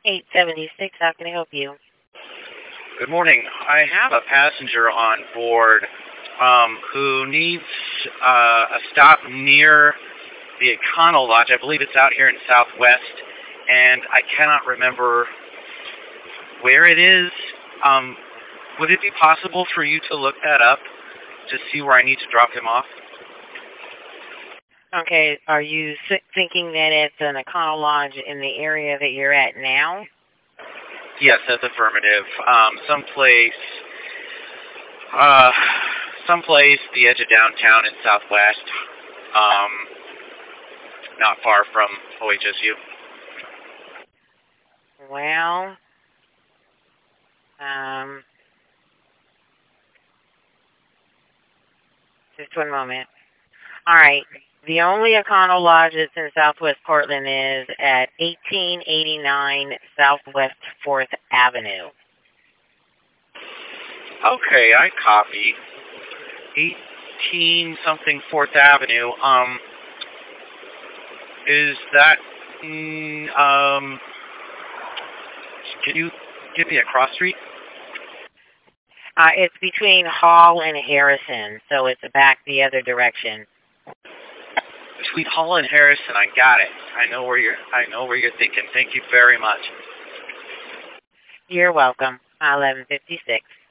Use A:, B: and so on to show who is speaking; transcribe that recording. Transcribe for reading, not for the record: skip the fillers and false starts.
A: 876, how can I help you?
B: Good morning. I have a passenger on board who needs a stop near the Econo Lodge. I believe it's out here in Southwest, and I cannot remember where it is. Would it be possible for you to look that up to see where I need to drop him off?
A: Okay, are you thinking that it's an Econo Lodge in the area that you're at now?
B: Yes, that's affirmative. Someplace the edge of downtown in Southwest, not far from OHSU.
A: Well, just one moment. All right. The only Econo Lodge that's in Southwest Portland is at 1889 Southwest 4th Avenue.
B: Okay, I copy. 18-something 4th Avenue. Is that, can you give me a cross street?
A: It's between Hall and Harrison, so it's back the other direction.
B: Between Hall and Harrison, I got it. I know where you're thinking. Thank you very much.
A: You're welcome. 1156.